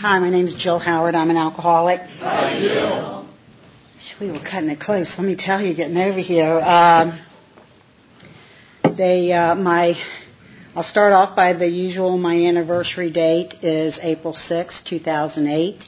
Hi, my name's Jill Howard. I'm an alcoholic. Hi, Jill. We were cutting it close. Let me tell you, getting over here. I'll start off by the usual. My anniversary date is April 6, 2008.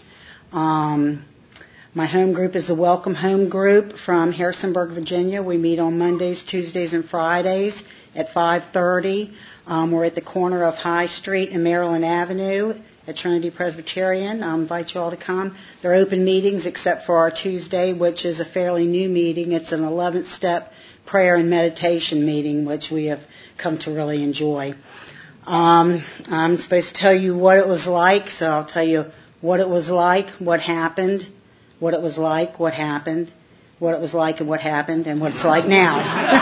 My home group is the Welcome Home Group from Harrisonburg, Virginia. We meet on Mondays, Tuesdays, and Fridays at 5:30. We're at the corner of High Street and Maryland Avenue at Trinity Presbyterian. I invite you all to come. They're open meetings except for our Tuesday, which is a fairly new meeting. It's an 11th step prayer and meditation meeting, which we have come to really enjoy. I'm supposed to tell you what it was like, so I'll tell you what it was like, what happened, what it was like, what happened, what it was like and what happened, and what it's like now.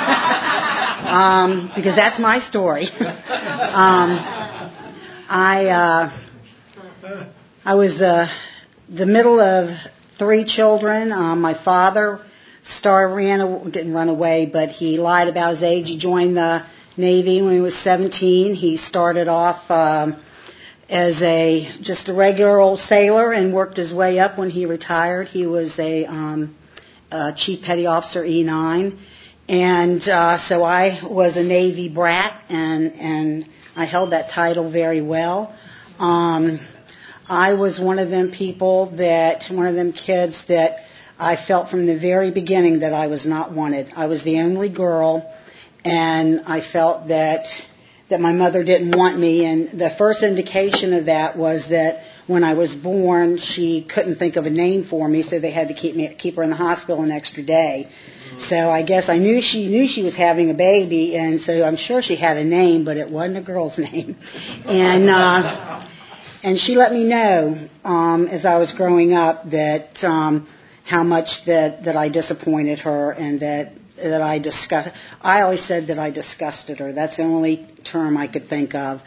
Because that's my story. I was the middle of 3 children. My father didn't run away, but he lied about his age. He joined the Navy when he was 17. He started off as just a regular old sailor and worked his way up. When he retired, he was a Chief Petty Officer E9. And so I was a Navy brat, and I held that title very well. I was one of them kids that I felt from the very beginning that I was not wanted. I was the only girl, and I felt that my mother didn't want me. And the first indication of that was that when I was born, she couldn't think of a name for me, so they had to keep her in the hospital an extra day. So I guess I knew she was having a baby, and so I'm sure she had a name, but it wasn't a girl's name. And she let me know as I was growing up that how much that I disappointed her and that I disgusted. I always said that I disgusted her. That's the only term I could think of.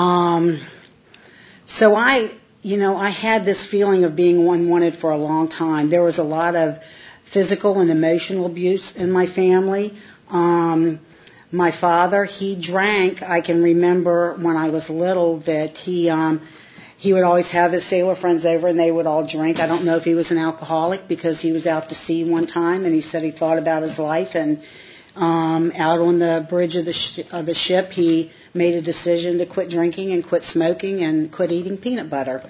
So I had this feeling of being unwanted for a long time. There was a lot of physical and emotional abuse in my family. My father, he drank. I can remember when I was little that he would always have his sailor friends over and they would all drink. I don't know if he was an alcoholic because he was out to sea one time and he said he thought about his life, and out on the bridge of the ship he made a decision to quit drinking and quit smoking and quit eating peanut butter.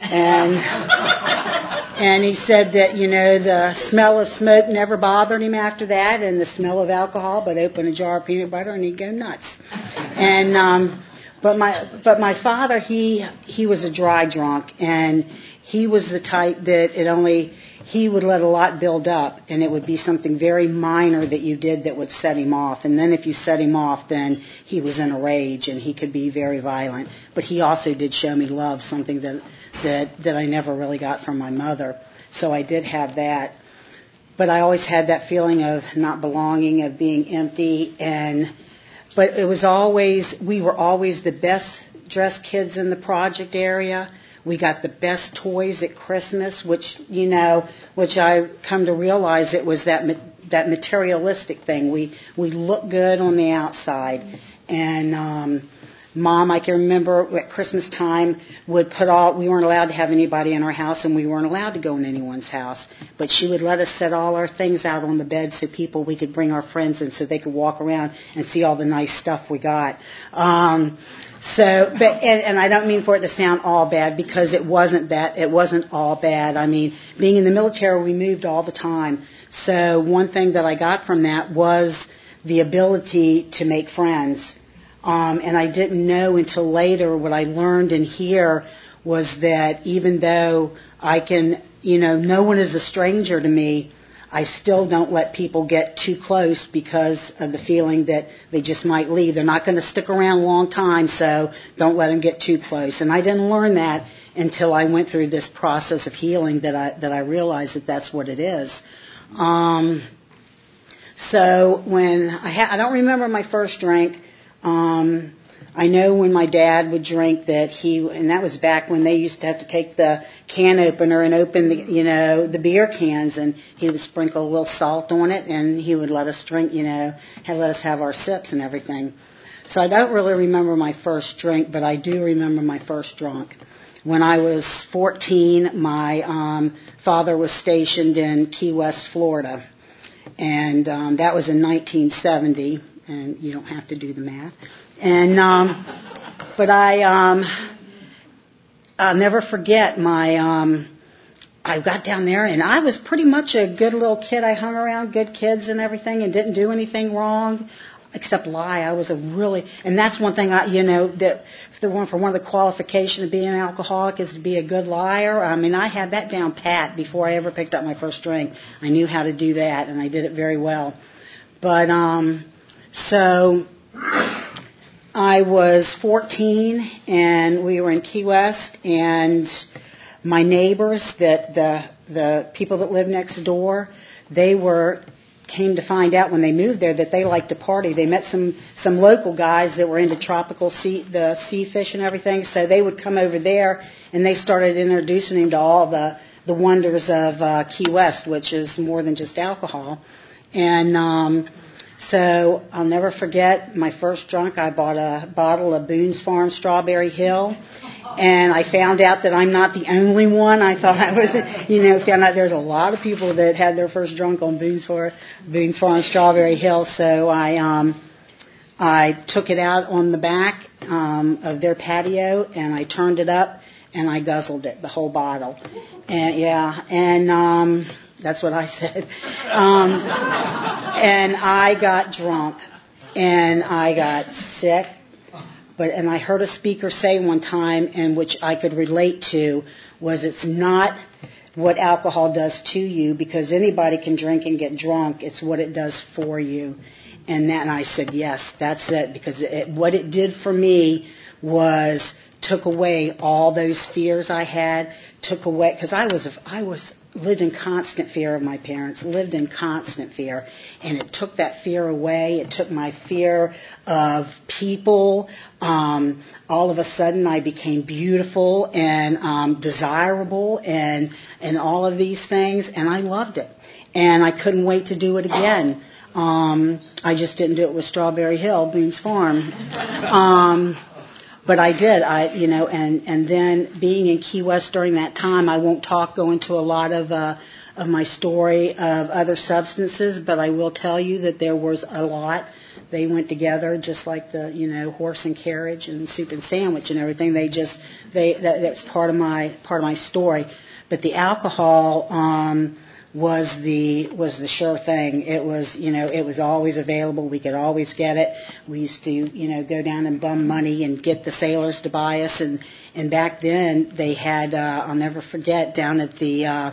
And he said that, the smell of smoke never bothered him after that, and the smell of alcohol, but open a jar of peanut butter and he'd go nuts. And But my father, he was a dry drunk, and he was the type that he would let a lot build up, and it would be something very minor that you did that would set him off. And then if you set him off, then he was in a rage, and he could be very violent. But he also did show me love, something that I never really got from my mother. So I did have that. But I always had that feeling of not belonging, of being empty, but we were always the best dressed kids in the project area. We got the best toys at Christmas, which I come to realize it was that materialistic thing. We looked good on the outside. And Mom, I can remember at Christmas time, we weren't allowed to have anybody in our house, and we weren't allowed to go in anyone's house. But she would let us set all our things out on the bed so we could bring our friends in so they could walk around and see all the nice stuff we got. And I don't mean for it to sound all bad, because it wasn't all bad. I mean, being in the military, we moved all the time. So one thing that I got from that was the ability to make friends. And I didn't know until later. What I learned in here was that even though no one is a stranger to me, I still don't let people get too close because of the feeling that they just might leave. They're not going to stick around a long time, so don't let them get too close. And I didn't learn that until I went through this process of healing that I realized that that's what it is. So when I don't remember my first drink. I know when my dad would drink and that was back when they used to have to take the can opener and open the beer cans, and he would sprinkle a little salt on it, and he would let us drink, let us have our sips and everything. So I don't really remember my first drink, but I do remember my first drunk. when I was 14, my father was stationed in Key West, Florida. And that was in 1970, and you don't have to do the math. And but I'll never forget I got down there, and I was pretty much a good little kid. I hung around good kids and everything, and didn't do anything wrong, except lie. I was and that's one thing that for one of the qualifications of being an alcoholic is to be a good liar. I mean, I had that down pat before I ever picked up my first drink. I knew how to do that, and I did it very well. But so I was 14, and we were in Key West, and my neighbors, the people that lived next door, came to find out when they moved there that they liked to party. They met some local guys that were into tropical sea fish and everything, so they would come over there, and they started introducing him to all the wonders of Key West, which is more than just alcohol. And so I'll never forget my first drunk. I bought a bottle of Boone's Farm Strawberry Hill, and I found out that I'm not the only one. I thought I was, found out there's a lot of people that had their first drunk on Boone's Farm Strawberry Hill. So I took it out on the back of their patio, and I turned it up, and I guzzled it, the whole bottle. And that's what I said. And I got drunk, and I got sick. And I heard a speaker say one time, and which I could relate to, was it's not what alcohol does to you, because anybody can drink and get drunk. It's what it does for you. And I said, yes, that's it, because what it did for me was took away all those fears I had, took away, because I lived in constant fear of my parents, lived in constant fear, and it took that fear away. It took my fear of people. All of a sudden, I became beautiful and desirable, and all of these things, and I loved it, and I couldn't wait to do it again. I just didn't do it with Strawberry Hill, Boone's Farm. But I did, and then being in Key West during that time, I won't go into a lot of my story of other substances, but I will tell you that there was a lot. They went together just like the, horse and carriage and soup and sandwich and everything. That's part of my story. But the alcohol, was the sure thing. It was always available. We could always get it. We used to, go down and bum money and get the sailors to buy us. And back then they had, I'll never forget, down at the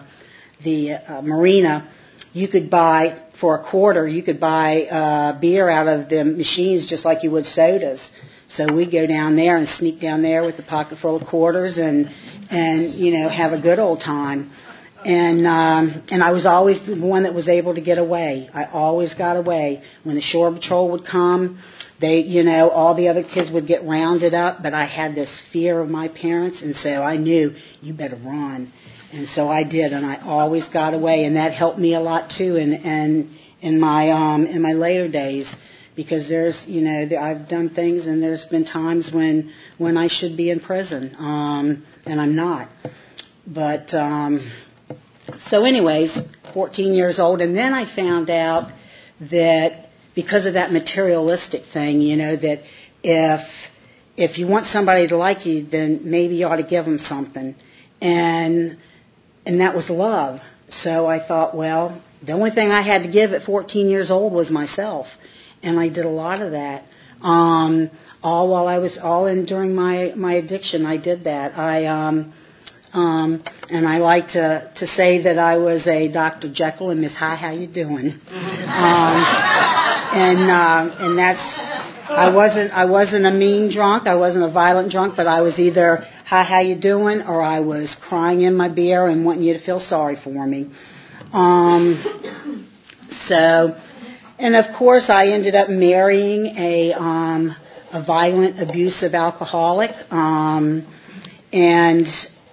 marina, you could buy for $0.25. You could buy beer out of the machines just like you would sodas. So we'd go down there and sneak down there with a pocket full of quarters and have a good old time. And I was always the one that was able to get away. I always got away. When the shore patrol would come, all the other kids would get rounded up, but I had this fear of my parents, and so I knew, you better run. And so I did, and I always got away, and that helped me a lot too in my later days, because I've done things, and there's been times when I should be in prison, and I'm not. But so anyways, 14 years old, and then I found out that because of that materialistic thing, that if you want somebody to like you, then maybe you ought to give them something. And that was love. So I thought, well, the only thing I had to give at 14 years old was myself. And I did a lot of that. During my addiction, I did that. And I like to say that I was a Dr. Jekyll and Miss Hi, how you doing? And that's, I wasn't a mean drunk, I wasn't a violent drunk, but I was either hi, how you doing, or I was crying in my beer and wanting you to feel sorry for me. And of course I ended up marrying a violent, abusive alcoholic, and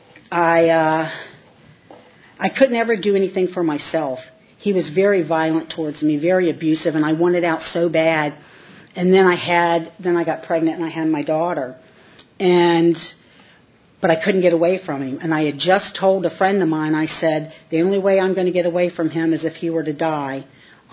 I couldn't ever do anything for myself. He was very violent towards me, very abusive, and I wanted out so bad. And then I got pregnant and I had my daughter. And but I couldn't get away from him. And I had just told a friend of mine, I said, the only way I'm going to get away from him is if he were to die.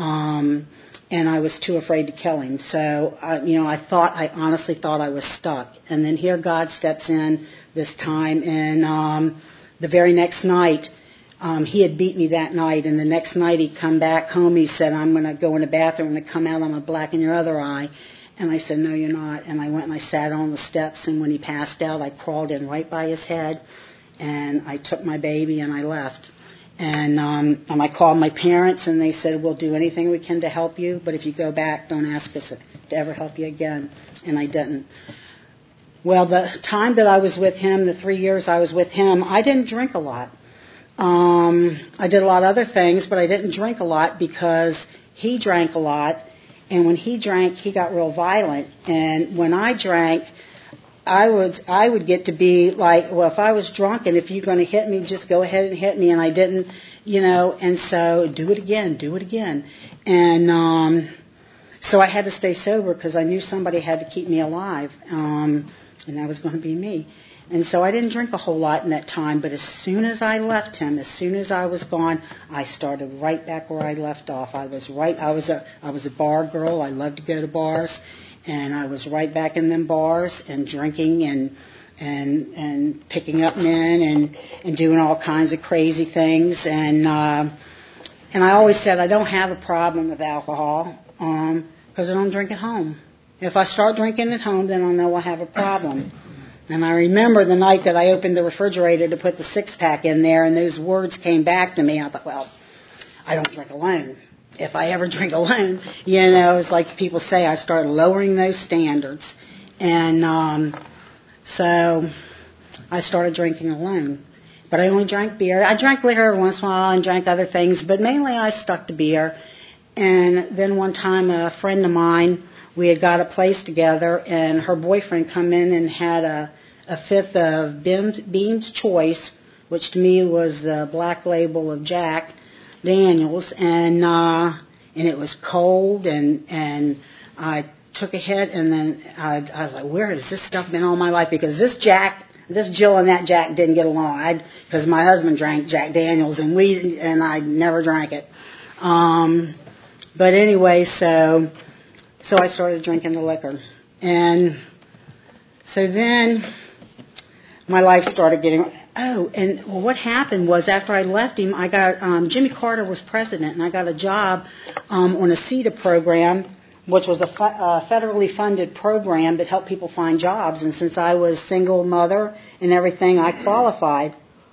And I was too afraid to kill him. So, I honestly thought I was stuck. And then here God steps in this time, and the very next night, he had beat me that night, and the next night he'd come back home, he said, I'm going to go in the bathroom, and come out, I'm going to blacken your other eye. And I said, no, you're not. And I went and I sat on the steps, and when he passed out, I crawled in right by his head, and I took my baby and I left. And I called my parents, and they said, we'll do anything we can to help you, but if you go back, don't ask us to ever help you again. And I didn't. Well, the time that I was with him, the 3 years I was with him, I didn't drink a lot. I did a lot of other things, but I didn't drink a lot because he drank a lot. And when he drank, he got real violent. And when I drank, I would get to be like, well, if I was drunk and if you're going to hit me, just go ahead and hit me. And I didn't, and so do it again. And so I had to stay sober because I knew somebody had to keep me alive. And that was going to be me. And so I didn't drink a whole lot in that time, but as soon as I left him, as soon as I was gone, I started right back where I left off. I was a bar girl. I loved to go to bars, and I was right back in them bars and drinking and picking up men and doing all kinds of crazy things. And I always said I don't have a problem with alcohol because I don't drink at home. If I start drinking at home, then I know I have a problem. And I remember the night that I opened the refrigerator to put the six-pack in there, and those words came back to me. I thought, well, I don't drink alone. If I ever drink alone, it's like people say, I started lowering those standards. And so I started drinking alone. But I only drank beer. I drank liquor every once in a while and drank other things, but mainly I stuck to beer. And then one time a friend of mine, we had got a place together, and her boyfriend come in and had a fifth of Beam's Choice, which to me was the black label of Jack Daniels, and it was cold, and I took a hit, and then I was like, where has this stuff been all my life? Because this Jill and that Jack didn't get along. Because my husband drank Jack Daniels, and I never drank it. But anyway, so I started drinking the liquor. And so then my life started getting... what happened was after I left him, I got... Jimmy Carter was president, and I got a job on a CETA program, which was a federally funded program that helped people find jobs. And since I was single mother and everything, I qualified.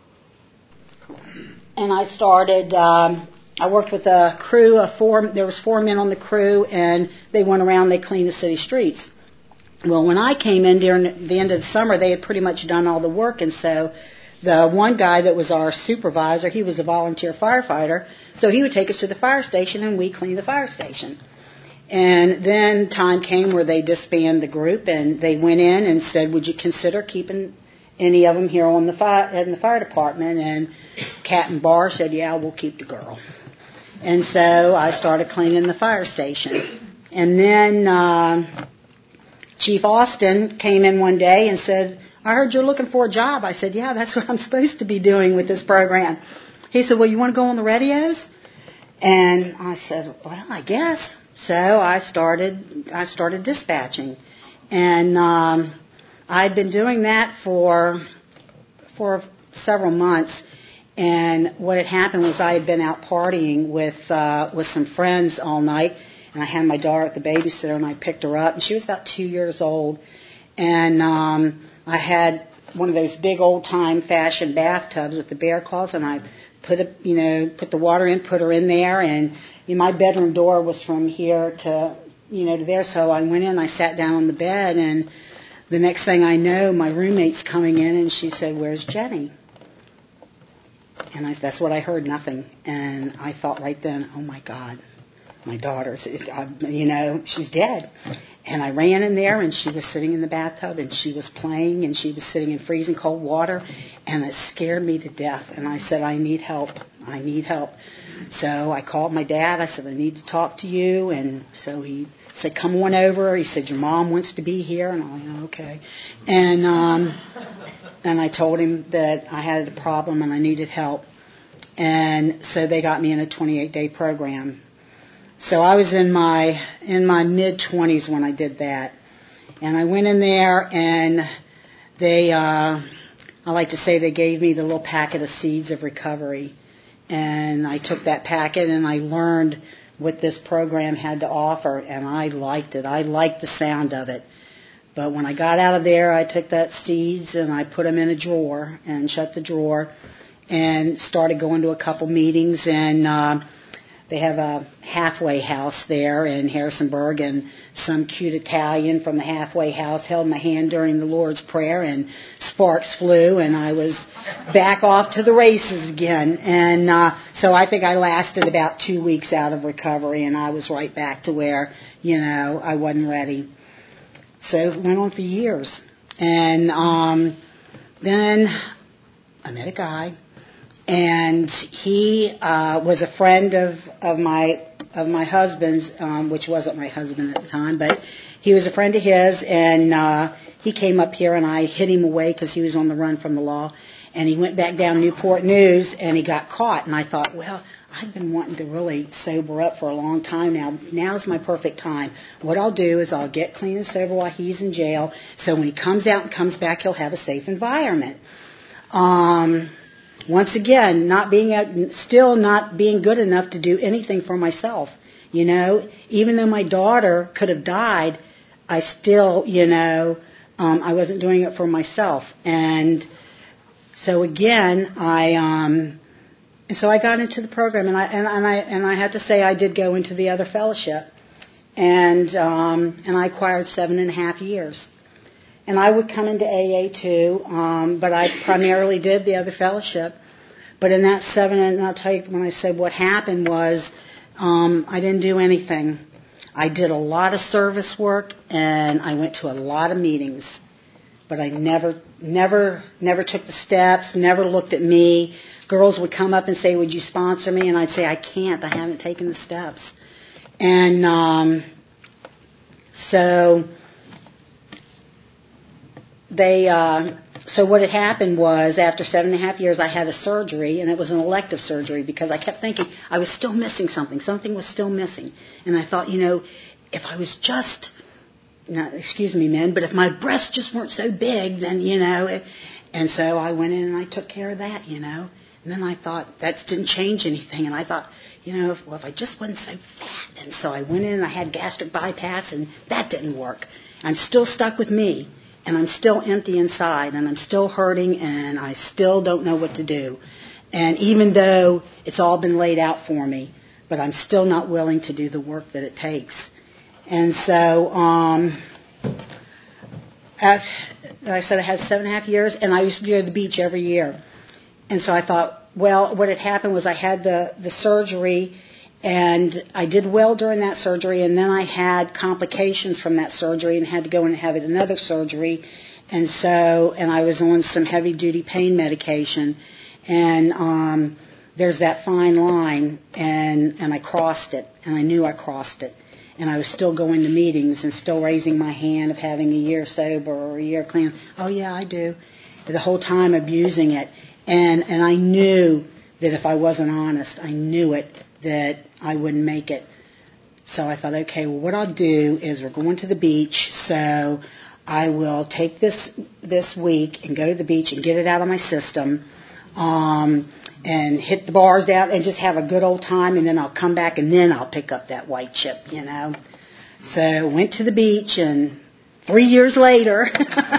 And I started... I worked with a crew of four. There was 4 men on the crew, and they went around. They cleaned the city streets. Well, when I came in during the end of the summer, they had pretty much done all the work, and so the one guy that was our supervisor, he was a volunteer firefighter, so he would take us to the fire station, and we cleaned the fire station. And then time came where they disbanded the group, and they went in and said, "Would you consider keeping any of them here in the fire department?" And Cat and Bar said, "Yeah, we'll keep the girl." And so I started cleaning the fire station. And then Chief Austin came in one day and said, "I heard you're looking for a job." I said, "Yeah, that's what I'm supposed to be doing with this program." He said, "Well, you want to go on the radios?" And I said, "Well, I guess." So I started dispatching. And I'd been doing that for several months. And what had happened was I had been out partying with some friends all night, and I had my daughter at the babysitter, and I picked her up, and she was about 2 years old, and I had one of those big old-time fashioned bathtubs with the bear claws, and I put the water in, put her in there, and my bedroom door was from here to there, so I went in, I sat down on the bed, and the next thing I know, my roommate's coming in, and she said, "Where's Jenny?" And that's what I heard, nothing. And I thought right then, oh, my God, my daughter, she's dead. And I ran in there, and she was sitting in the bathtub, and she was playing, and she was sitting in freezing cold water, and it scared me to death. And I said, I need help. So I called my dad. I said, "I need to talk to you." And so he said, "Come on over." He said, "Your mom wants to be here." And I went, "Okay." And and I told him that I had a problem and I needed help. And so they got me in a 28-day program. So I was in my mid-20s when I did that. And I went in there, and they, I like to say they gave me the little packet of seeds of recovery. And I took that packet and I learned what this program had to offer, and I liked it. I liked the sound of it. But when I got out of there, I took that seeds and I put them in a drawer and shut the drawer and started going to a couple meetings. And they have a halfway house there in Harrisonburg, and some cute Italian from the halfway house held my hand during the Lord's Prayer, and sparks flew, and I was back off to the races again. And so I think I lasted about 2 weeks out of recovery, and I was right back to where, I wasn't ready. So it went on for years. And then I met a guy, and he was a friend of my husband's, which wasn't my husband at the time, but he was a friend of his, and he came up here, and I hid him away because he was on the run from the law, and he went back down Newport News, and he got caught, and I thought, well, I've been wanting to really sober up for a long time now. Now's my perfect time. What I'll do is I'll get clean and sober while he's in jail, so when he comes out and comes back, he'll have a safe environment. Once again, still not being good enough to do anything for myself. Even though my daughter could have died, I still, I wasn't doing it for myself. And so again, so I got into the program, and I have to say I did go into the other fellowship, and I acquired 7.5 years. And I would come into AA too, but I primarily did the other fellowship. But in that 7, and I'll tell you, when I said what happened was, I didn't do anything. I did a lot of service work, and I went to a lot of meetings. But I never took the steps, never looked at me. Girls would come up and say, would you sponsor me? And I'd say, I can't, I haven't taken the steps. And so what had happened was, after 7.5 years, I had a surgery, and it was an elective surgery because I kept thinking I was still missing something. Something was still missing. And I thought, if I was just, now, excuse me, men, but if my breasts just weren't so big, then, and so I went in and I took care of that, And then I thought, that didn't change anything. And I thought, if I just wasn't so fat. And so I went in and I had gastric bypass, and that didn't work. I'm still stuck with me. And I'm still empty inside, and I'm still hurting, and I still don't know what to do. And even though it's all been laid out for me, but I'm still not willing to do the work that it takes. And so, like I said, I had 7.5 years, and I used to go to the beach every year. And so I thought, well, what had happened was I had the surgery, and I did well during that surgery, and then I had complications from that surgery and had to go and have another surgery. And I was on some heavy-duty pain medication. And there's that fine line, and I crossed it, and I knew I crossed it. And I was still going to meetings and still raising my hand of having a year sober or a year clean. Oh, yeah, I do. The whole time abusing it. And I knew that if I wasn't honest, I knew it, that I wouldn't make it. So I thought, okay, well, what I'll do is we're going to the beach, so I will take this week and go to the beach and get it out of my system, and hit the bars down and just have a good old time, and then I'll come back and then I'll pick up that white chip, So went to the beach, and 3 years later,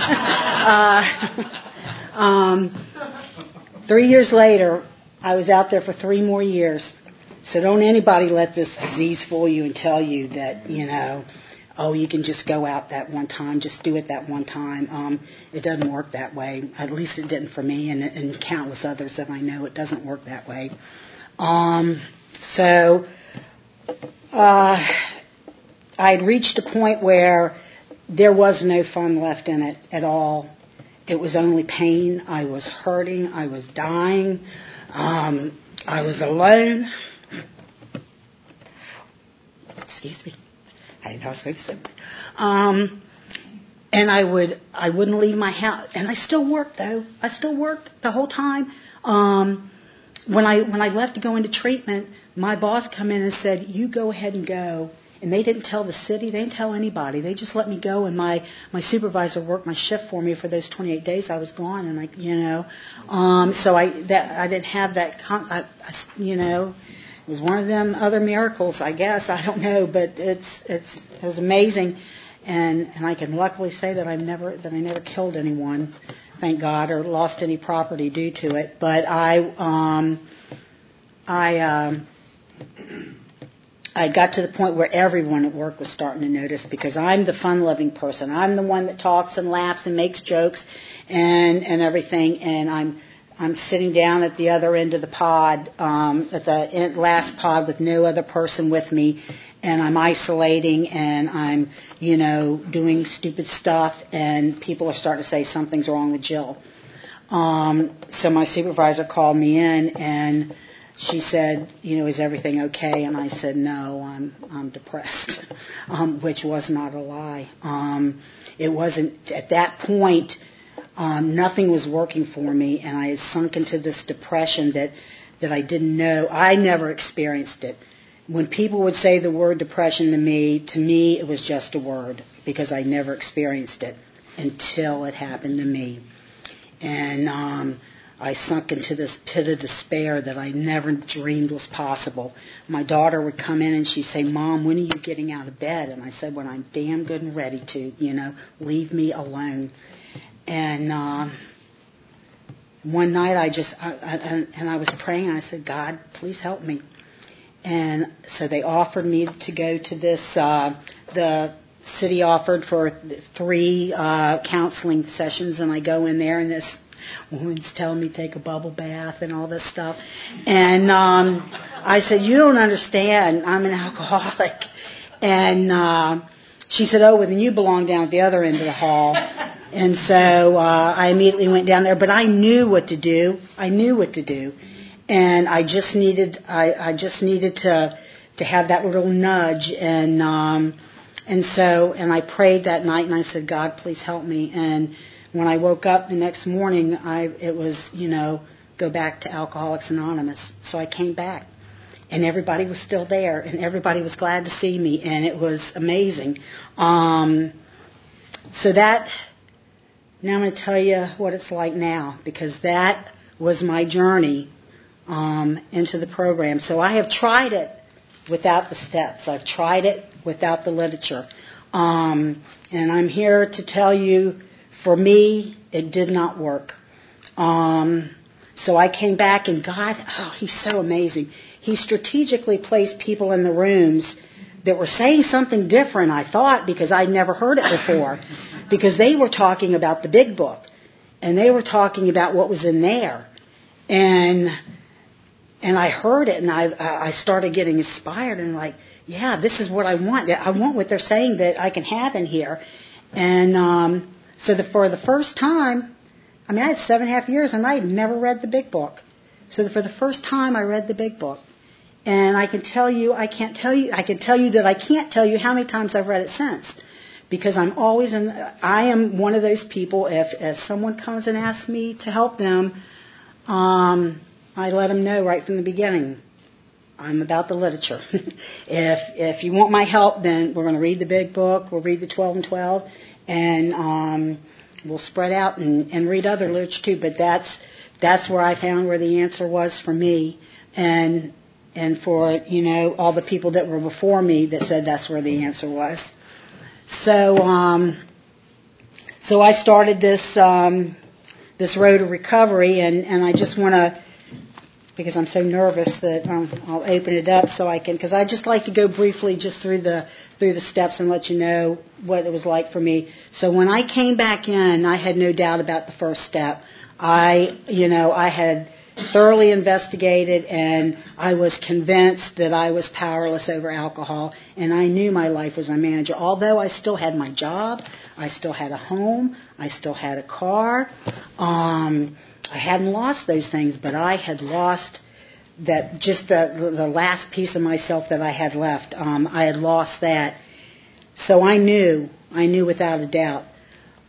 3 years later, I was out there for 3 more years. So don't anybody let this disease fool you and tell you that, you can just go out that one time, just do it that one time. It doesn't work that way. At least it didn't for me, and countless others that I know. It doesn't work that way. So I had reached a point where there was no fun left in it at all. It was only pain. I was hurting. I was dying. I was alone. Excuse me. I didn't know I was supposed to. And I wouldn't leave my house. And I still worked though. I still worked the whole time. When I left to go into treatment, my boss come in and said, "You go ahead and go." And they didn't tell the city. They didn't tell anybody. They just let me go. And my supervisor worked my shift for me for those 28 days I was gone. And so I didn't have that. It was one of them other miracles, I guess. I don't know, but it was amazing. And I can luckily say that I never killed anyone, thank God, or lost any property due to it. But I got to the point where everyone at work was starting to notice, because I'm the fun-loving person. I'm the one that talks and laughs and makes jokes and everything. And I'm sitting down at the other end of the pod, at the last pod with no other person with me. And I'm isolating and I'm, doing stupid stuff, and people are starting to say something's wrong with Jill. So my supervisor called me in and she said, "Is everything okay?" And I said, "No, I'm depressed," which was not a lie. It wasn't at that point. Nothing was working for me, and I had sunk into this depression that I didn't know. I never experienced it. When people would say the word depression to me it was just a word, because I never experienced it until it happened to me. And I sunk into this pit of despair that I never dreamed was possible. My daughter would come in and she'd say, "Mom, when are you getting out of bed?" And I said, "When I'm damn good and ready to, leave me alone." And one night I was praying, and I said, "God, please help me." And so they offered me to go to this, the city offered for 3 counseling sessions, and I go in there, and this woman's telling me to take a bubble bath and all this stuff. And I said, "You don't understand, I'm an alcoholic." And she said, "Oh, well, then you belong down at the other end of the hall." And so I immediately went down there, but I knew what to do. And I just needed to have that little nudge. And I prayed that night, and I said, "God, please help me." And when I woke up the next morning, it was, go back to Alcoholics Anonymous. So I came back, and everybody was still there, and everybody was glad to see me, and it was amazing. Now I'm going to tell you what it's like now, because that was my journey into the program. So I have tried it without the steps. I've tried it without the literature. And I'm here to tell you, for me, it did not work. So I came back, and God, He's so amazing. He strategically placed people in the rooms that were saying something different, I thought, because I'd never heard it before. Because they were talking about the big book, and they were talking about what was in there. And I heard it, and I started getting inspired, and yeah, this is what I want. I want what they're saying that I can have in here. And for the first time, I had 7.5 years, and I had never read the big book. So for the first time, I read the big book. And I can tell you that I can't tell you how many times I've read it since. Because I am one of those people, if someone comes and asks me to help them, I let them know right from the beginning, I'm about the literature. If you want my help, then we're going to read the big book, we'll read the 12 and 12, and we'll spread out and read other literature too. But that's where I found where the answer was for me, and for all the people that were before me that said that's where the answer was. So I started this road to recovery, and I just want to, because I'm so nervous that I'll open it up so I can, because I just like to go briefly just through the steps and let you know what it was like for me. So when I came back in, I had no doubt about the first step. I had thoroughly investigated, and I was convinced that I was powerless over alcohol, and I knew my life was unmanageable. Although I still had my job, I still had a home, I still had a car. I hadn't lost those things, but I had lost that, just the last piece of myself that I had left. I had lost that. So I knew without a doubt.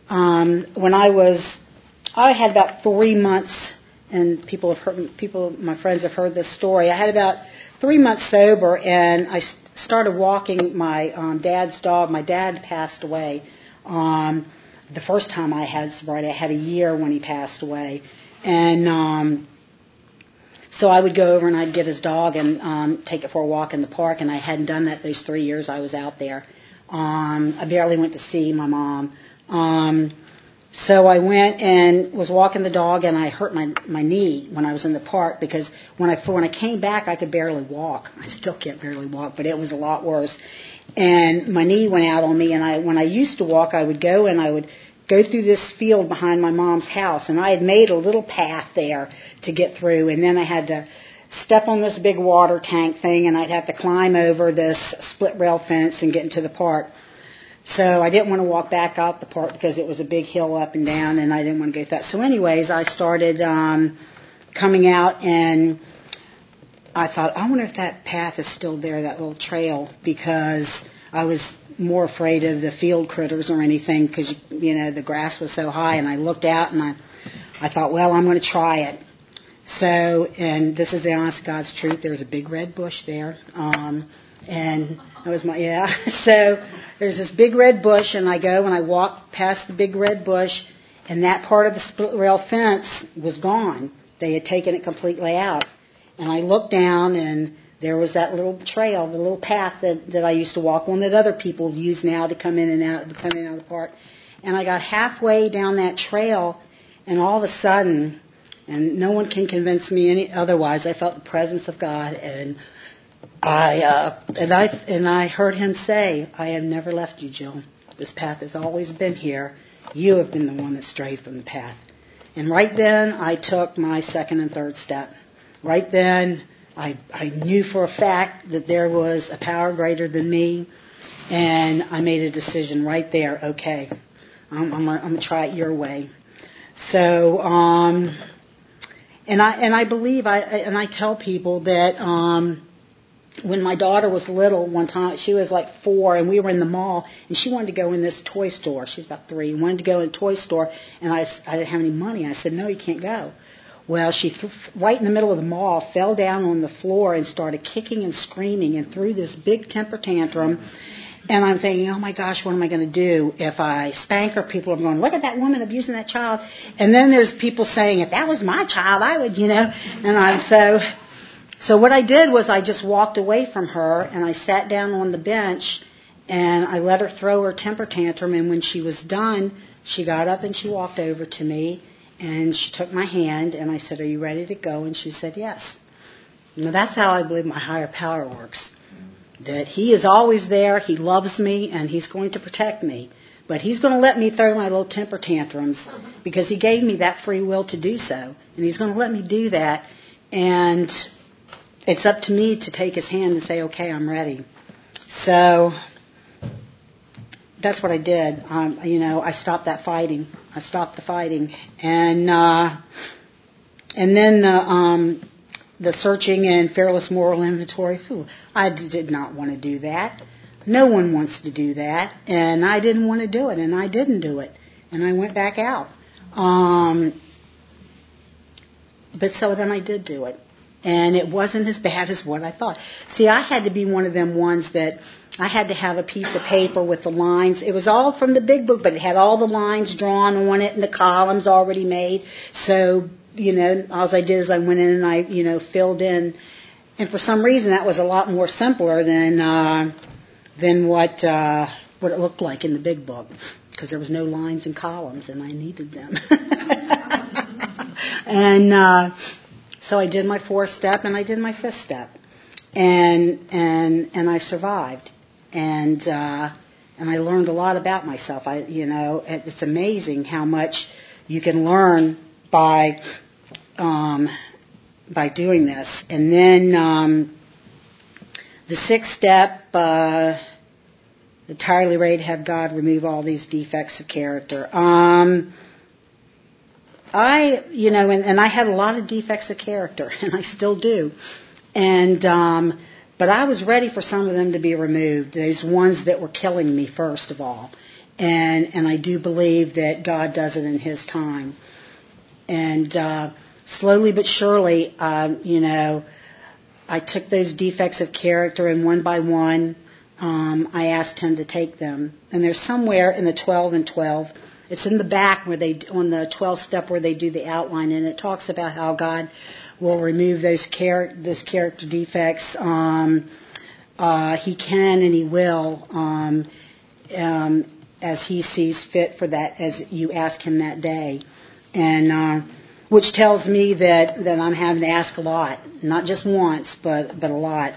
when I had about 3 months, and my friends have heard this story. I had about 3 months sober, and I started walking my dad's dog. My dad passed away. The first time I had sobriety, I had a year when he passed away, and so I would go over and I'd get his dog and take it for a walk in the park, and I hadn't done that those 3 years I was out there. I barely went to see my mom. So I went and was walking the dog, and I hurt my knee when I was in the park, because when I came back, I could barely walk. I still can't barely walk, but it was a lot worse. And my knee went out on me, and when I used to walk, I would go through this field behind my mom's house, and I had made a little path there to get through, and then I had to step on this big water tank thing, and I'd have to climb over this split rail fence and get into the park. So I didn't want to walk back out the park because it was a big hill up and down, and I didn't want to go through that. So anyways, I started coming out, and I thought, I wonder if that path is still there, that little trail, because I was more afraid of the field critters or anything, because, the grass was so high. And I looked out, and I thought, well, I'm going to try it. So, and this is the honest God's truth, there was a big red bush there. And that was So there's this big red bush, and I go and I walk past the big red bush, and that part of the split rail fence was gone. They had taken it completely out. And I looked down, and there was that little trail, the little path that I used to walk on, that other people use now to come in and out of the park. And I got halfway down that trail, and all of a sudden, and no one can convince me any otherwise, I felt the presence of God, and I heard Him say, "I have never left you, Jill. This path has always been here. You have been the one that strayed from the path." And right then, I took my second and third step. Right then, I knew for a fact that there was a power greater than me, and I made a decision right there. Okay, I'm gonna try it your way. So, and I believe I tell people that when my daughter was little, one time she was like 4, and we were in the mall, and she wanted to go in this toy store. She was about 3, wanted to go in a toy store, and I didn't have any money. I said, "No, you can't go." Well, she, right in the middle of the mall, fell down on the floor and started kicking and screaming and threw this big temper tantrum. And I'm thinking, oh my gosh, what am I going to do? If I spank her, people are going, look at that woman abusing that child. And then there's people saying, if that was my child, I would, And so what I did was I just walked away from her, and I sat down on the bench, and I let her throw her temper tantrum. And when she was done, she got up and she walked over to me. And she took my hand, and I said, "Are you ready to go?" And she said, "Yes." Now, that's how I believe my higher power works. That He is always there, He loves me, and He's going to protect me. But He's going to let me throw my little temper tantrums, because He gave me that free will to do so. And He's going to let me do that. And it's up to me to take His hand and say, okay, I'm ready. So that's what I did. I stopped that fighting. I stopped the fighting, and then the searching and fearless moral inventory. I did not want to do that. No one wants to do that, and I didn't want to do it, and I didn't do it, and I went back out. But so then I did do it. And it wasn't as bad as what I thought. See, I had to be one of them ones that I had to have a piece of paper with the lines. It was all from the big book, but it had all the lines drawn on it and the columns already made. So, all I did is I went in and I, filled in. And for some reason, that was a lot more simpler than what it looked like in the big book, because there was no lines and columns, and I needed them. And so I did my 4th step, and I did my 5th step, and I survived, and I learned a lot about myself. It's amazing how much you can learn by doing this. And then the 6th step, entirely ready to have God remove all these defects of character. And I had a lot of defects of character, and I still do. And but I was ready for some of them to be removed. Those ones that were killing me, first of all. and I do believe that God does it in His time. And slowly but surely, I took those defects of character, and one by one, I asked Him to take them. And there's somewhere in the 12 and 12, it's in the back where on the 12th step where they do the outline, and it talks about how God will remove those character defects. He can and He will, as He sees fit for that, as you ask Him that day. And which tells me that I'm having to ask a lot, not just once, but a lot.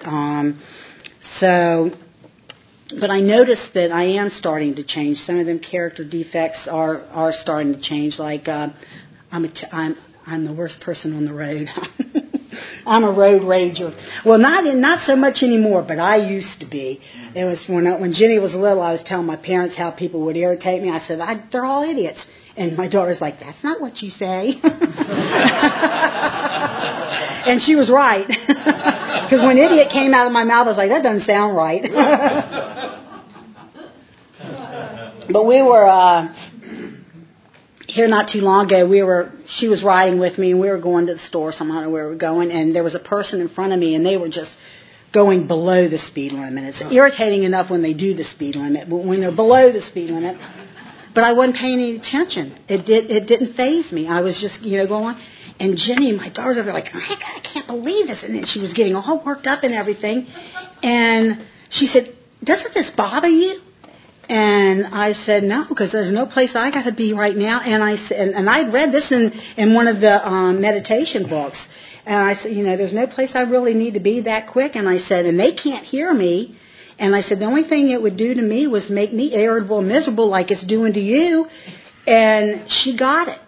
But I noticed that I am starting to change. Some of them character defects are starting to change. Like I'm the worst person on the road. I'm a road rager. Well, not so much anymore, but I used to be. It was when Jenny was little. I was telling my parents how people would irritate me. I said, they're all idiots. And my daughter's like, that's not what you say. And she was right. Because when idiot came out of my mouth, I was like, that doesn't sound right. But we were here not too long ago. She was riding with me, and we were going to the store. Somehow I don't know where we were going, and there was a person in front of me, and they were just going below the speed limit. It's irritating enough when they do the speed limit, but when they're below the speed limit. But I wasn't paying any attention. It didn't faze me. I was just, going on. And Jenny, my daughter's over there like, I can't believe this. And then she was getting all worked up and everything. And she said, doesn't this bother you? And I said, no, because there's no place I got to be right now. And I said, and I'd read this in one of the meditation books. And I said, there's no place I really need to be that quick. And I said, and they can't hear me. And I said, the only thing it would do to me was make me irritable and miserable like it's doing to you. And she got it.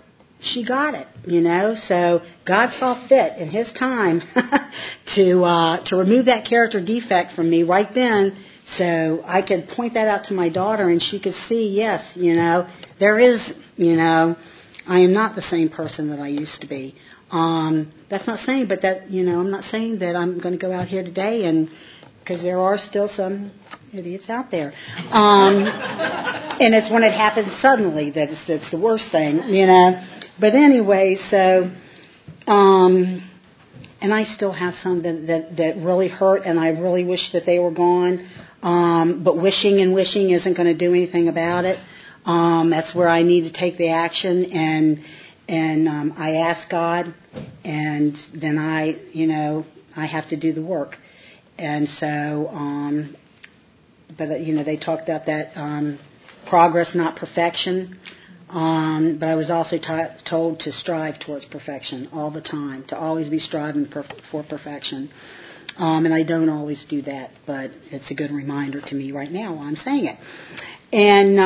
So God saw fit in His time to remove that character defect from me right then, so I could point that out to my daughter and she could see, yes, there is, I am not the same person that I used to be. That's not saying, but that, I'm not saying that I'm going to go out here today and, because there are still some idiots out there. And it's when it happens suddenly that's the worst thing, But anyway, so, and I still have some that really hurt, and I really wish that they were gone. But wishing isn't going to do anything about it. That's where I need to take the action, and I ask God, and then I have to do the work. And so, but they talked about that progress, not perfection. But I was also told to strive towards perfection all the time, to always be striving for perfection. And I don't always do that, but it's a good reminder to me right now while I'm saying it. And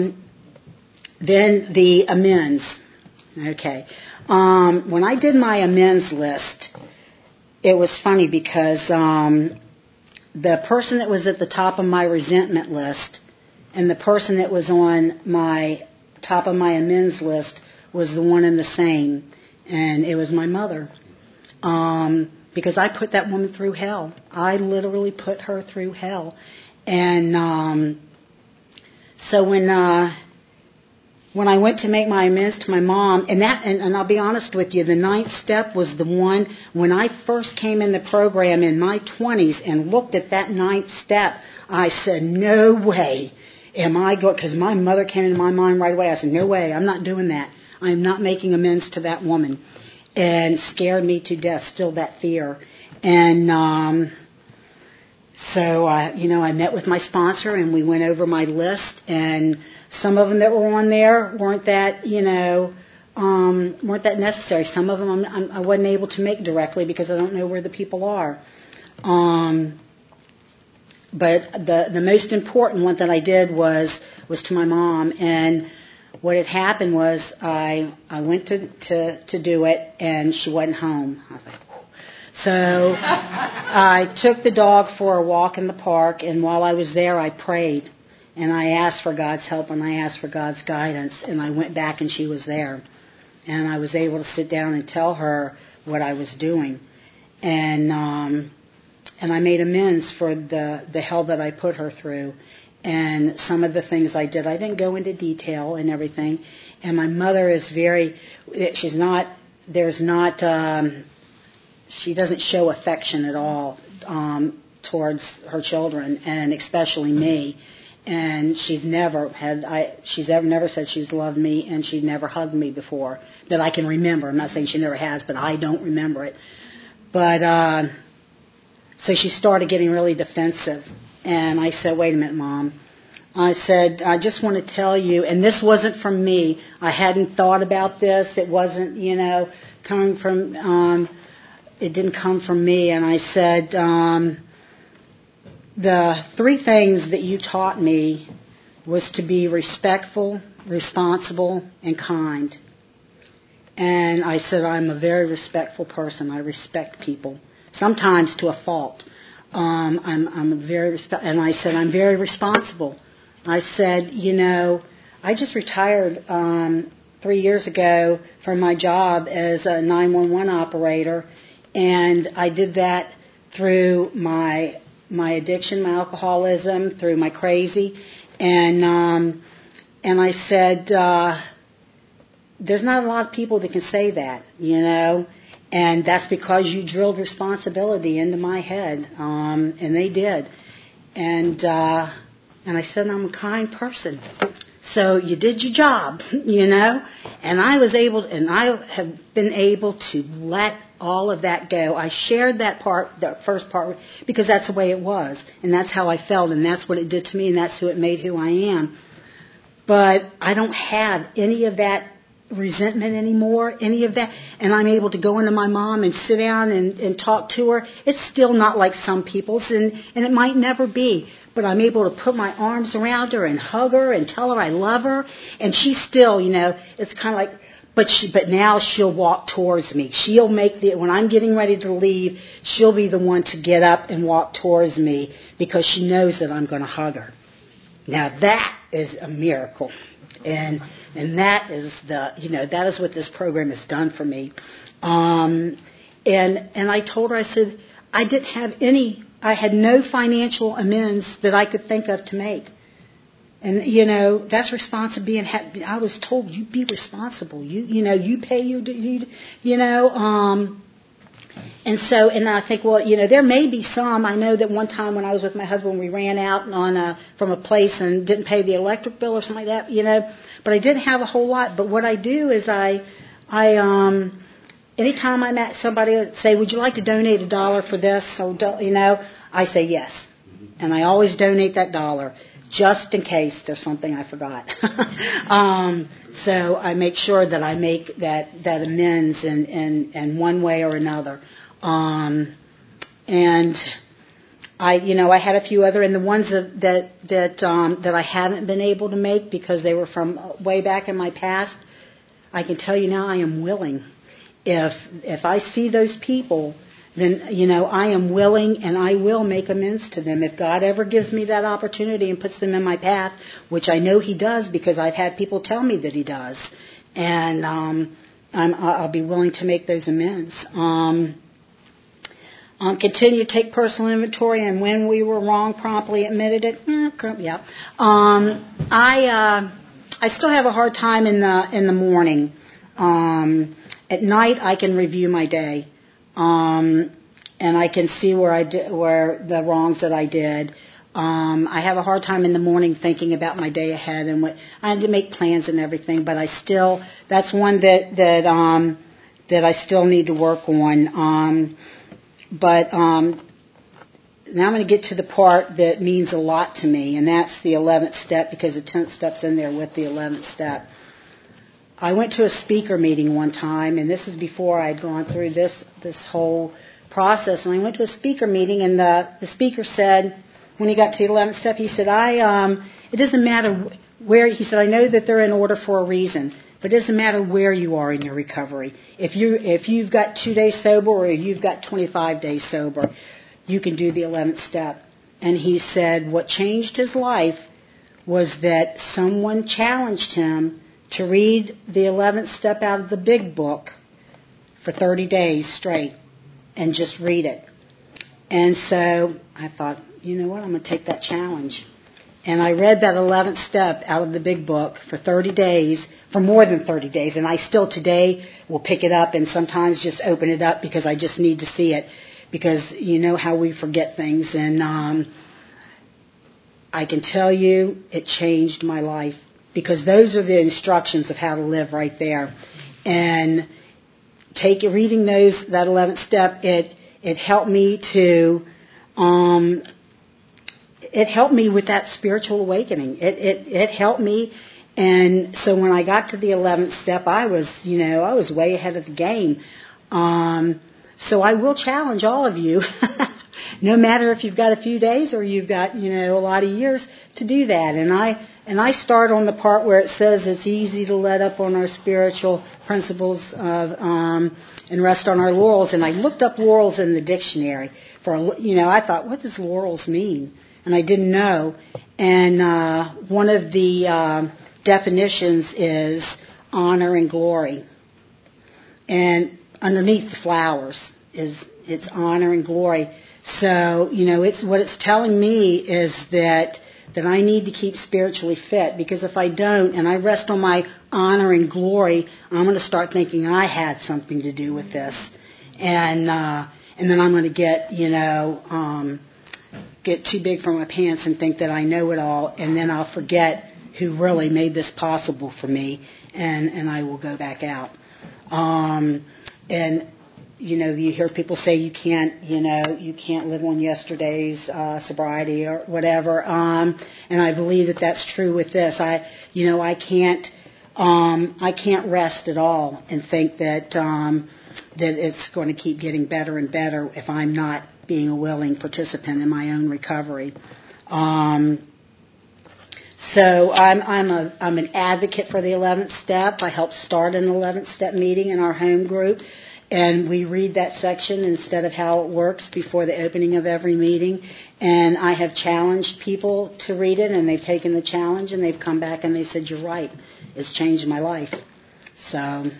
then the amends. Okay. When I did my amends list, it was funny because the person that was at the top of my resentment list and the person that was on my top of my amends list was the one and the same, and it was my mother. Because I put that woman through hell. I literally put her through hell. And so when I went to make my amends to my mom, and I'll be honest with you, the 9th step was the one when I first came in the program in my 20s and looked at that 9th step, I said, no way am I going, because my mother came into my mind right away. I said, no way, I'm not doing that. I'm not making amends to that woman. And scared me to death, still that fear. And so I met with my sponsor and we went over my list, and some of them that were on there weren't that necessary. Some of them I wasn't able to make directly because I don't know where the people are. But the most important one that I did was to my mom. And what had happened was I went to do it, and she wasn't home. I was like, whew. So I took the dog for a walk in the park, and while I was there, I prayed. And I asked for God's help, and I asked for God's guidance. And I went back, and she was there. And I was able to sit down and tell her what I was doing. And I made amends for the hell that I put her through. and some of the things I did. I didn't go into detail and everything. And my mother is she doesn't show affection at all towards her children, and especially me. And she's never said she's loved me, and she never hugged me before that I can remember. I'm not saying she never has, but I don't remember it. But so she started getting really defensive, and I said, "Wait a minute, Mom." I said, "I just want to tell you," and this wasn't from me. I hadn't thought about this. It wasn't, coming from. It didn't come from me. And I said, the 3 things that you taught me was to be respectful, responsible, and kind. And I said, I'm a very respectful person. I respect people, sometimes to a fault. And I said, I'm very responsible. I said, I just retired 3 years ago from my job as a 911 operator, and I did that through my addiction, my alcoholism, through my crazy, and I said, there's not a lot of people that can say that, and that's because you drilled responsibility into my head, and they did, and I said, I'm a kind person. So you did your job, and I have been able to let all of that go. I shared the first part, because that's the way it was, and that's how I felt, and that's what it did to me, and that's who I am. But I don't have any of that resentment anymore, any of that, and I'm able to go into my mom and sit down and talk to her. It's still not like some people's, and it might never be, but I'm able to put my arms around her and hug her and tell her I love her, and she still, it's kind of like, but now she'll walk towards me. She'll when I'm getting ready to leave, she'll be the one to get up and walk towards me because she knows that I'm going to hug her. Now that is a miracle. And that is that is what this program has done for me. And I told her, I said, I had no financial amends that I could think of to make. And, that's responsibility. I was told, you be responsible. You pay your, and I think, well, there may be some. I know that one time when I was with my husband, we ran out from a place and didn't pay the electric bill or something like that, but I didn't have a whole lot. But what I do is anytime I met somebody that say, would you like to donate $1 for this? Or, I say yes. And I always donate that $1 just in case there's something I forgot. So I make sure that I make that amends in one way or another. And I had a few other, and the ones that I haven't been able to make because they were from way back in my past, I can tell you now I am willing. If I see those people, then, I am willing and I will make amends to them. If God ever gives me that opportunity and puts them in my path, which I know He does because I've had people tell me that He does, and I'll be willing to make those amends. Continue to take personal inventory, and when we were wrong, promptly admitted it. Yeah. I still have a hard time in the morning. At night, I can review my day. And I can see where the wrongs that I did. I have a hard time in the morning thinking about my day ahead and what I had to make plans and everything. But that's one that I still need to work on. But now I'm going to get to the part that means a lot to me, and that's the 11th step, because the 10th step's in there with the 11th step. I went to a speaker meeting one time, and this is before I'd gone through this whole process. And I went to a speaker meeting, and the speaker said, when he got to the 11th step, he said, it doesn't matter where, he said, I know that they're in order for a reason, but it doesn't matter where you are in your recovery. If you've got 2 days sober or you've got 25 days sober, you can do the 11th step. And he said what changed his life was that someone challenged him to read the 11th step out of the big book for 30 days straight and just read it. And so I thought, you know what, I'm going to take that challenge. And I read that 11th step out of the big book for 30 days, for more than 30 days. And I still today will pick it up and sometimes just open it up because I just need to see it. Because you know how we forget things. And I can tell you it changed my life. Because those are the instructions of how to live right there. And reading that 11th step, it helped me to... it helped me with that spiritual awakening. It helped me. And so when I got to the 11th step, I was way ahead of the game. So I will challenge all of you, no matter if you've got a few days or you've got, a lot of years, to do that. And I start on the part where it says it's easy to let up on our spiritual principles and rest on our laurels. And I looked up laurels in the dictionary I thought, what does laurels mean? And I didn't know. And one of the definitions is honor and glory. And underneath the flowers it's honor and glory. So, it's what it's telling me is that I need to keep spiritually fit, because if I don't and I rest on my honor and glory, I'm going to start thinking I had something to do with this. And then I'm going to get too big for my pants and think that I know it all, and then I'll forget who really made this possible for me, and I will go back out. And you hear people say you can't live on yesterday's sobriety or whatever, and I believe that that's true with this. I can't rest at all and think that it's going to keep getting better and better if I'm not being a willing participant in my own recovery. So I'm an advocate for the 11th step. I helped start an 11th step meeting in our home group, and we read that section instead of how it works before the opening of every meeting. And I have challenged people to read it, and they've taken the challenge, and they've come back and they said, "You're right. It's changed my life." So I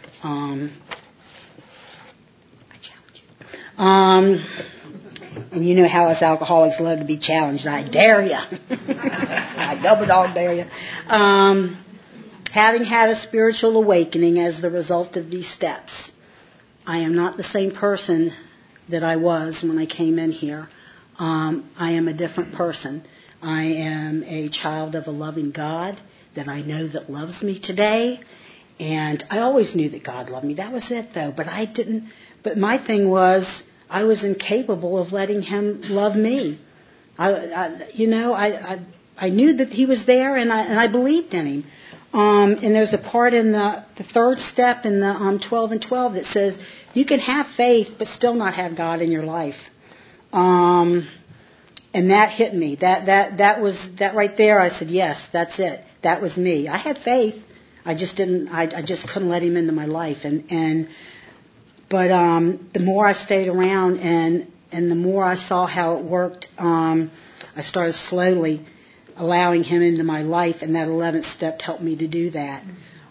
challenge you. And you know how us alcoholics love to be challenged. I dare you. I double dog dare you. Having had a spiritual awakening as the result of these steps, I am not the same person that I was when I came in here. I am a different person. I am a child of a loving God that I know that loves me today. And I always knew that God loved me. That was it, though. But I didn't. But my thing was, I was incapable of letting Him love me. I knew that He was there, and I believed in Him. And there's a part in the third step in the 12 and 12 that says you can have faith but still not have God in your life. And that hit me. That was that right there. I said, yes, that's it. That was me. I had faith. I just didn't. I just couldn't let Him into my life. But the more I stayed around and the more I saw how it worked, I started slowly allowing Him into my life, and that 11th step helped me to do that.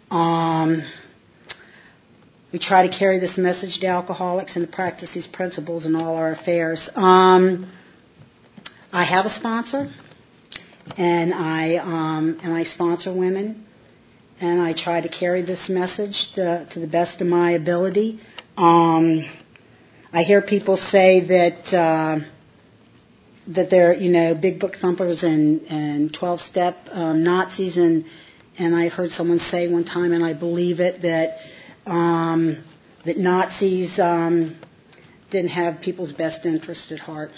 We try to carry this message to alcoholics and to practice these principles in all our affairs. I have a sponsor, and I sponsor women, and I try to carry this message to the best of my ability. I hear people say that they're big book thumpers and 12-step Nazis, and I heard someone say one time, and I believe it, that Nazis didn't have people's best interest at heart.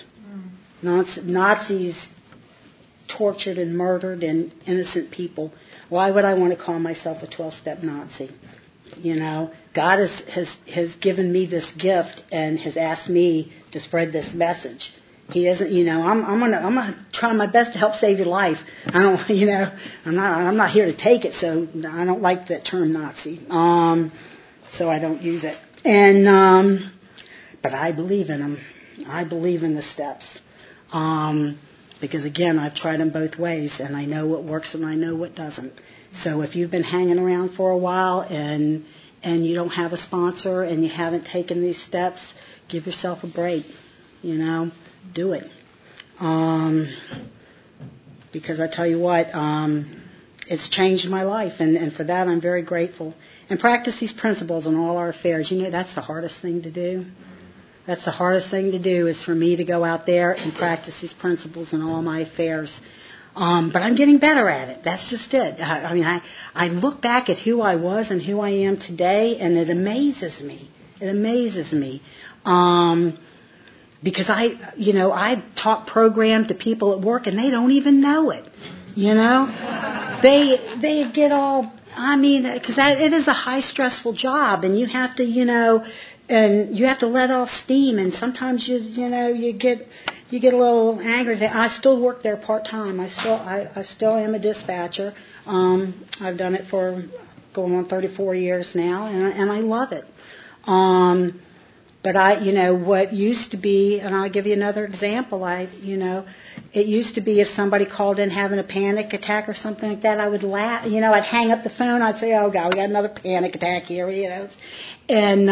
Nazis tortured and murdered innocent people. Why would I want to call myself a 12-step Nazi? God has given me this gift and has asked me to spread this message. He doesn't, I'm gonna try my best to help save your life. I don't, I'm not here to take it, so I don't like that term Nazi. So I don't use it. And but I believe in them. I believe in the steps. Because again, I've tried them both ways, and I know what works and I know what doesn't. So if you've been hanging around for a while and you don't have a sponsor and you haven't taken these steps, give yourself a break. Do it. because I tell you what, it's changed my life, and for that I'm very grateful. And practice these principles in all our affairs. You know, that's the hardest thing to do. That's the hardest thing to do, is for me to go out there and practice these principles in all my affairs. But I'm getting better at it. That's just it. I look back at who I was and who I am today, and it amazes me. It amazes me. Because I talk program to people at work, and they don't even know it. You know? They get all, because it is a high stressful job, and you have to, and you have to let off steam, and sometimes you get a little angry. I still work there part time. I still am a dispatcher. I've done it for going on 34 years now, and I love it. But what used to be, and I'll give you another example. It used to be if somebody called in having a panic attack or something like that, I would laugh. I'd hang up the phone. I'd say, "Oh God, we got another panic attack here," And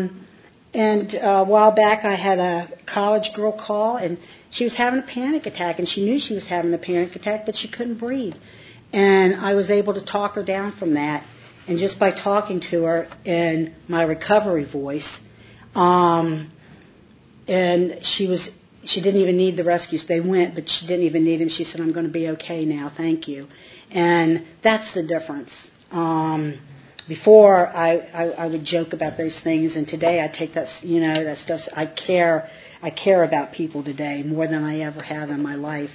a while back, I had a college girl call, and she was having a panic attack, and she knew she was having a panic attack, but she couldn't breathe. And I was able to talk her down from that, and just by talking to her in my recovery voice, and she didn't even need the rescues. They went, but she didn't even need them. She said, "I'm going to be okay now, thank you." And that's the difference. Before, I would joke about those things, and today I take that stuff. I care about people today more than I ever have in my life.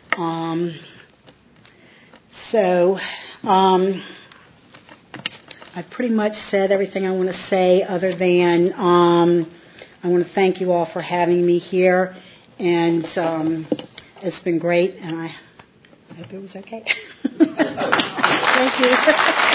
I pretty much said everything I want to say, other than I want to thank you all for having me here, and it's been great, and I hope it was okay. Thank you.